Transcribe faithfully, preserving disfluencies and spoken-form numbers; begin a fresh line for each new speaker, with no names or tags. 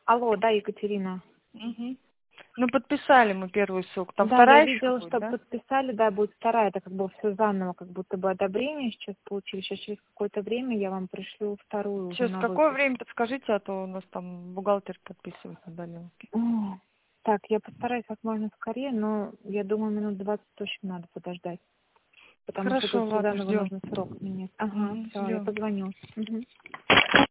Алло, да, Екатерина.
Угу. Ну, подписали мы первый срок. Там
Да,
вторая
я
еще
видела,
будет,
что
да?
подписали, да, будет вторая, это как бы все заново, как будто бы одобрение сейчас получили. Сейчас через какое-то время я вам пришлю вторую уже
Сейчас
на
какое
выпуск.
время подскажите, а то у нас там бухгалтер подписывает на удаленке.
Ох, так, я постараюсь как можно скорее, но я думаю, минут двадцать точно надо подождать. Потому что
Хорошо,
тут все
ладно,
заново
ждем.
нужно срок менять. Ага, все, я
Ждем.
позвоню. Мгм.